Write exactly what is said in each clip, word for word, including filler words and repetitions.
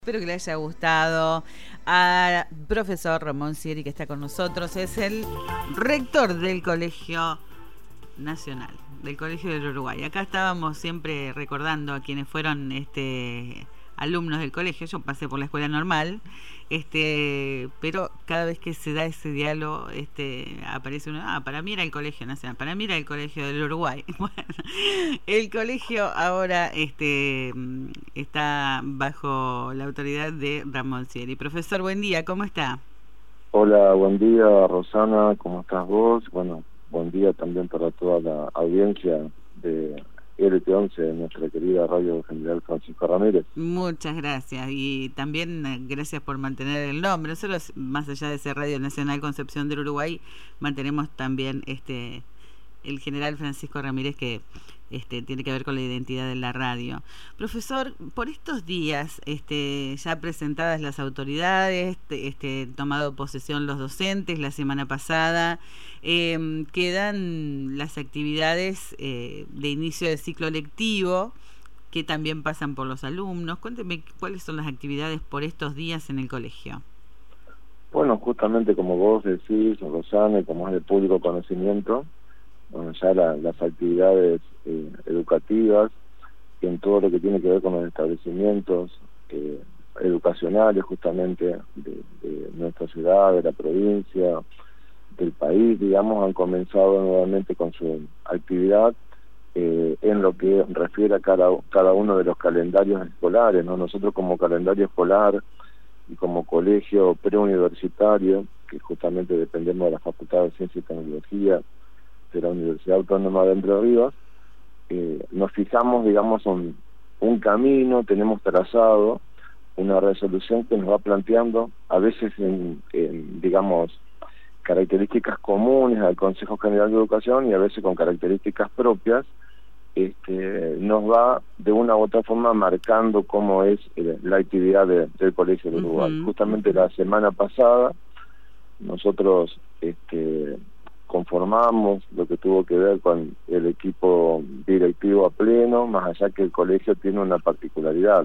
Espero que le haya gustado. Al profesor Ramón Sieri, que está con nosotros, es el rector del Colegio Nacional, del Colegio del Uruguay. Acá estábamos siempre recordando a quienes fueron este, alumnos del colegio. Yo pasé por la escuela normal, este, pero cada vez que se da ese diálogo, este, aparece uno, ah, para mí era el Colegio Nacional, para mí era el Colegio del Uruguay. Bueno, el colegio ahora este, está bajo la autoridad de Ramón Sieri. Profesor, buen día, ¿cómo está? Hola, buen día, Rosana, ¿cómo estás vos? Bueno, buen día también para toda la audiencia de L T once, nuestra querida Radio General Francisco Ramírez. Muchas gracias, y también eh, gracias por mantener el nombre. Nosotros, más allá de ser Radio Nacional Concepción del Uruguay, mantenemos también este el General Francisco Ramírez, que este tiene que ver con la identidad de la radio. Profesor, por estos días, este ya presentadas las autoridades, este, este tomado posesión los docentes la semana pasada, eh, quedan las actividades eh, de inicio de ciclo lectivo, que también pasan por los alumnos. Cuénteme cuáles son las actividades por estos días en el colegio. Bueno, justamente como vos decís, Rosana, y como es de público conocimiento, bueno, ya la, las actividades eh, educativas, en todo lo que tiene que ver con los establecimientos eh, educacionales justamente de, de nuestra ciudad, de la provincia, del país, digamos, han comenzado nuevamente con su actividad eh, en lo que refiere a cada, cada uno de los calendarios escolares, ¿no? Nosotros como calendario escolar y como colegio preuniversitario, que justamente dependemos de la Facultad de Ciencia y Tecnología de la Universidad Autónoma de Entre Ríos, eh, nos fijamos, digamos, un, un camino, tenemos trazado una resolución que nos va planteando, a veces en, en, digamos, características comunes al Consejo General de Educación y a veces con características propias, este, nos va de una u otra forma marcando cómo es eh, la actividad de, del Colegio de Uruguay. Uh-huh. Justamente la semana pasada nosotros este, conformamos lo que tuvo que ver con el equipo directivo a pleno, más allá que el colegio tiene una particularidad.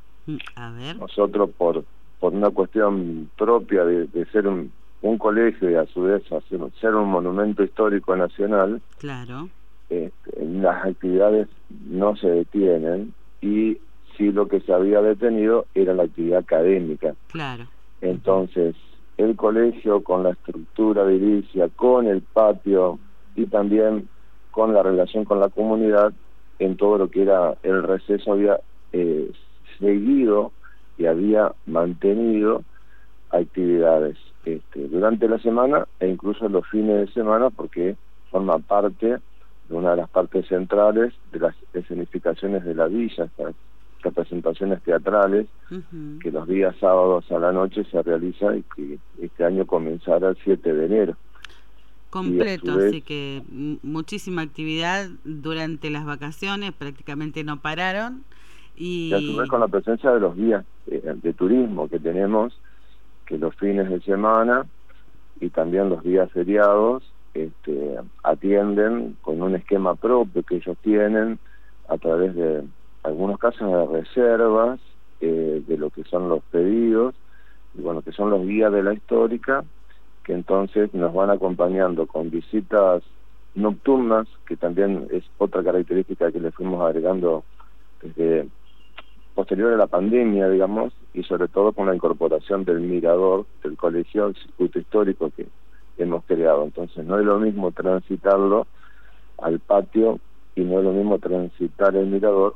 A ver. Nosotros por por una cuestión propia de, de ser un, un colegio y a su vez hacer, ser un monumento histórico nacional, claro, este, las actividades no se detienen y sí lo que se había detenido era la actividad académica. Claro. Entonces, el colegio con la estructura de edilicia, con el patio y también con la relación con la comunidad, en todo lo que era el receso había eh, seguido y había mantenido actividades este, durante la semana e incluso los fines de semana, porque forma parte de una de las partes centrales de las escenificaciones de la villa, estas representaciones teatrales, uh-huh, que los días sábados a la noche se realiza y que este año comenzará el siete de enero. Completo, vez, así que muchísima actividad durante las vacaciones, prácticamente no pararon. Y, y a su vez con la presencia de los días eh, de turismo que tenemos, que los fines de semana y también los días feriados este, atienden con un esquema propio que ellos tienen a través de algunos casos de reservas eh, de lo que son los pedidos, y bueno, que son los guías de la histórica, que entonces nos van acompañando con visitas nocturnas, que también es otra característica que le fuimos agregando desde posterior a la pandemia, digamos, y sobre todo con la incorporación del mirador del colegio, el circuito histórico que hemos creado. Entonces no es lo mismo transitarlo al patio y no es lo mismo transitar el mirador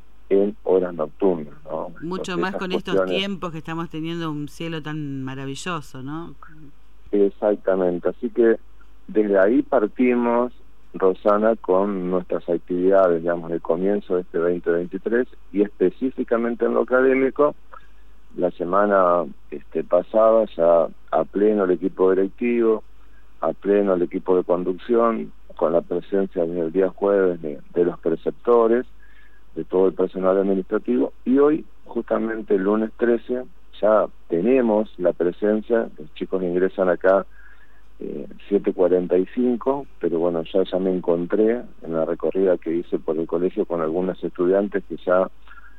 en horas nocturnas, ¿no? Mucho Entonces, más con cuestiones... estos tiempos que estamos teniendo un cielo tan maravilloso, ¿no? Exactamente, así que desde ahí partimos, Rosana, con nuestras actividades, digamos, el comienzo de este veinte veintitrés y específicamente en lo académico, la semana este, pasada ya a pleno el equipo directivo, a pleno el equipo de conducción, con la presencia desde el día jueves de, de los preceptores, de todo el personal administrativo, y hoy, justamente el lunes trece, ya tenemos la presencia, los chicos ingresan acá eh, siete cuarenta y cinco, pero bueno, ya, ya me encontré en la recorrida que hice por el colegio con algunos estudiantes que ya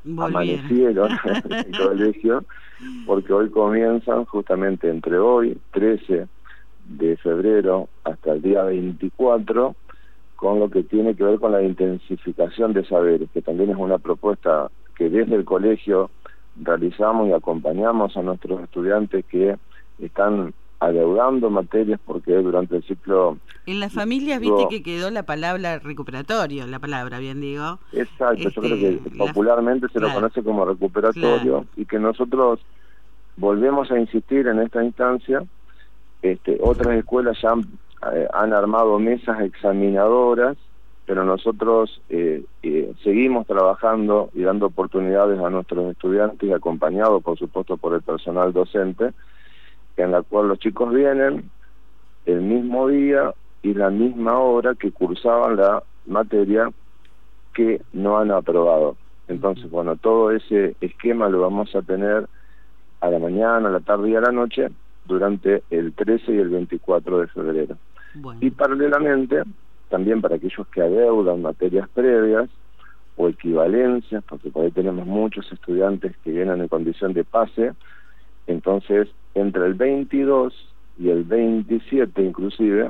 amanecieron en el colegio, porque hoy comienzan justamente entre hoy, trece de febrero, hasta el día veinticuatro, con lo que tiene que ver con la intensificación de saberes, que también es una propuesta que desde el colegio realizamos y acompañamos a nuestros estudiantes que están adeudando materias, porque durante el ciclo... En las familias, viste que quedó la palabra recuperatorio, la palabra, bien digo. Exacto, este, yo creo que popularmente la, se lo claro, conoce como recuperatorio, claro, y que nosotros volvemos a insistir en esta instancia. Este, otras escuelas ya han, eh, han armado mesas examinadoras, pero nosotros eh, eh, seguimos trabajando y dando oportunidades a nuestros estudiantes, acompañados por supuesto por el personal docente, en la cual los chicos vienen el mismo día y la misma hora que cursaban la materia que no han aprobado. Entonces, bueno, todo ese esquema lo vamos a tener a la mañana, a la tarde y a la noche durante el trece y el veinticuatro de febrero. Bueno. Y paralelamente, también para aquellos que adeudan materias previas o equivalencias, porque por ahí tenemos muchos estudiantes que vienen en condición de pase, entonces entre el veintidós y el veintisiete inclusive,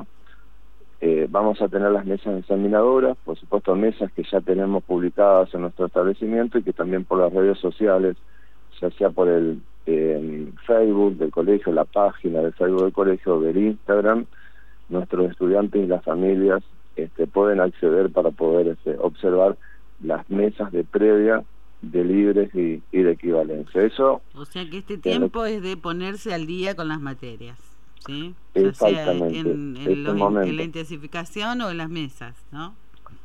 eh, vamos a tener las mesas examinadoras, por supuesto mesas que ya tenemos publicadas en nuestro establecimiento y que también por las redes sociales, ya sea por el eh, Facebook del colegio, la página de Facebook del colegio, del Instagram, nuestros estudiantes y las familias este, pueden acceder para poder este, observar las mesas de previa, de libres y, y de equivalencia. Eso, o sea que este tiempo es de ponerse al día con las materias, ¿sí? Exactamente. Ya sea en, en, este los, en la intensificación o en las mesas, ¿no?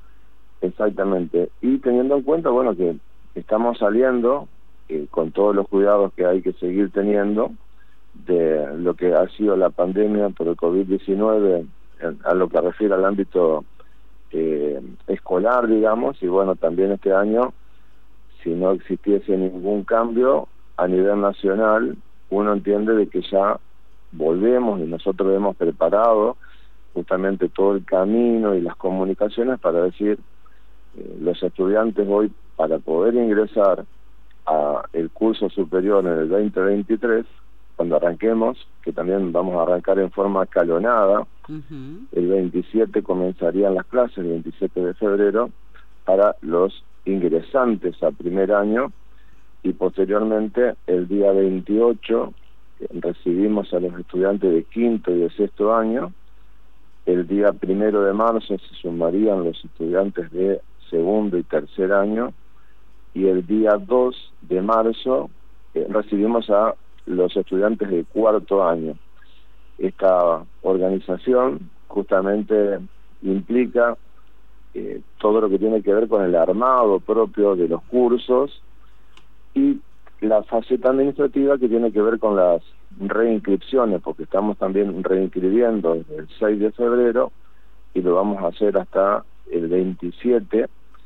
Exactamente. Y teniendo en cuenta, bueno, que estamos saliendo eh, con todos los cuidados que hay que seguir teniendo de lo que ha sido la pandemia por el COVID diecinueve a lo que refiere al ámbito eh, escolar, digamos, y bueno, también este año, si no existiese ningún cambio a nivel nacional, uno entiende de que ya volvemos y nosotros hemos preparado justamente todo el camino y las comunicaciones para decir, eh, los estudiantes hoy para poder ingresar a el curso superior en el veinte veintitrés, cuando arranquemos, que también vamos a arrancar en forma escalonada, uh-huh. El veintisiete comenzarían las clases, el veintisiete de febrero, para los ingresantes a primer año, y posteriormente el día veintiocho recibimos a los estudiantes de quinto y de sexto año. El día primero de marzo se sumarían los estudiantes de segundo y tercer año, y el día dos de marzo eh, recibimos a los estudiantes de cuarto año. Esta organización justamente implica eh, todo lo que tiene que ver con el armado propio de los cursos y la faceta administrativa que tiene que ver con las reinscripciones, porque estamos también reinscribiendo desde el seis de febrero y lo vamos a hacer hasta el veintisiete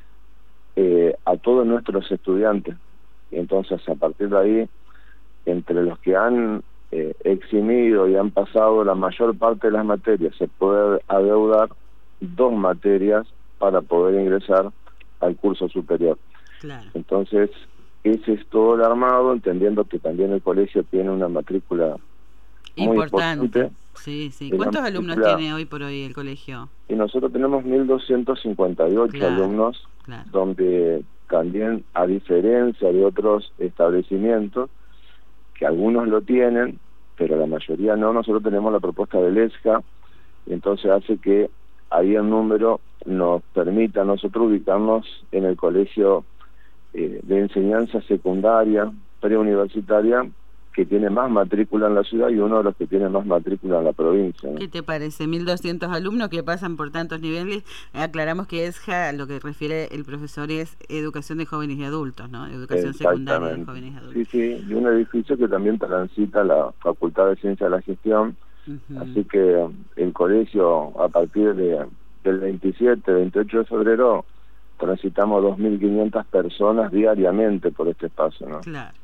eh, a todos nuestros estudiantes. Entonces, a partir de ahí, entre los que han eh, eximido y han pasado la mayor parte de las materias, se puede adeudar dos materias para poder ingresar al curso superior. Claro. Entonces, ese es todo el armado, entendiendo que también el colegio tiene una matrícula muy importante. importante. Sí, sí. ¿Cuántos alumnos tiene hoy por hoy el colegio? Y nosotros tenemos mil doscientos cincuenta y ocho claro, alumnos, claro. Donde también, a diferencia de otros establecimientos, que algunos lo tienen, pero la mayoría no, nosotros tenemos la propuesta del E S J A, y entonces hace que ahí el número nos permita a nosotros ubicarnos en el colegio eh, de enseñanza secundaria, preuniversitaria, que tiene más matrícula en la ciudad y uno de los que tiene más matrícula en la provincia, ¿no? ¿Qué te parece? mil doscientos alumnos que pasan por tantos niveles. Aclaramos que E S J A, lo que refiere el profesor, es educación de jóvenes y adultos, ¿no? Educación secundaria de jóvenes y adultos. Sí, sí, y un edificio que también transita la Facultad de Ciencia de la Gestión, uh-huh. Así que el colegio, a partir de, del veintisiete, veintiocho de febrero, transitamos dos mil quinientas personas diariamente por este espacio, ¿no? Claro.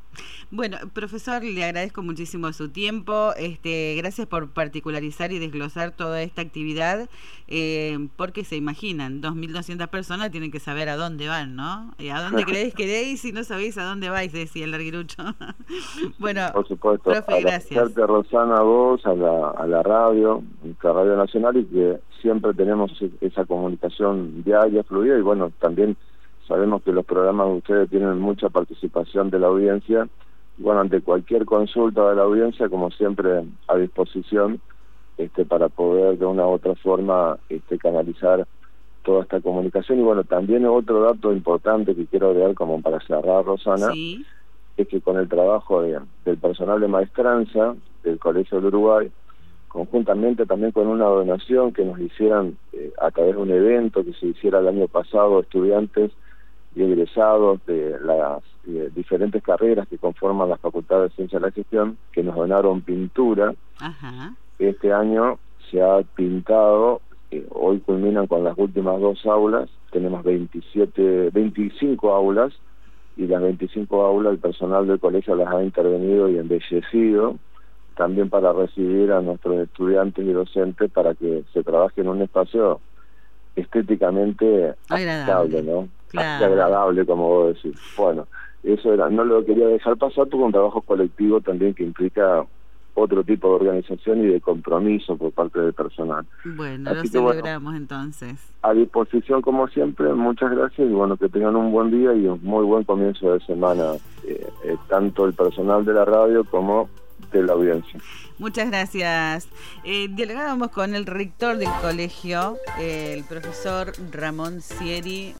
Bueno, profesor, le agradezco muchísimo su tiempo. Este, gracias por particularizar y desglosar toda esta actividad, eh, porque se imaginan, dos mil doscientas personas tienen que saber a dónde van, ¿no? ¿A dónde creéis que queréis si no sabéis a dónde vais? Decía el larguirucho. Bueno, por supuesto, profe, gracias. Rosana, a vos, a la, a la radio, a Radio Nacional, y que siempre tenemos esa comunicación diaria, fluida, y bueno, también sabemos que los programas de ustedes tienen mucha participación de la audiencia. Bueno, ante cualquier consulta de la audiencia, como siempre, a disposición este, para poder de una u otra forma este, canalizar toda esta comunicación. Y bueno, también otro dato importante que quiero agregar como para cerrar, Rosana, sí, es que con el trabajo de, del personal de maestranza del Colegio del Uruguay, conjuntamente también con una donación que nos hicieran eh, a través de un evento que se hiciera el año pasado, estudiantes y egresados de las eh, diferentes carreras que conforman la Facultad de Ciencia de la Gestión, que nos donaron pintura. Ajá. Este año se ha pintado, eh, hoy culminan con las últimas dos aulas, tenemos veintisiete, veinticinco aulas, y las veinticinco aulas el personal del colegio las ha intervenido y embellecido, también para recibir a nuestros estudiantes y docentes para que se trabaje en un espacio estéticamente agradable, ¿no? Claro. Agradable, como vos decís. Bueno, eso era, no lo quería dejar pasar porque un trabajo colectivo también que implica otro tipo de organización y de compromiso por parte del personal. Bueno, así lo que, celebramos bueno, entonces. A disposición como siempre, muchas gracias y bueno, que tengan un buen día y un muy buen comienzo de semana, eh, eh, tanto el personal de la radio como de la audiencia. Muchas gracias. Eh, dialogábamos con el rector del colegio, eh, el profesor Ramón Sieri.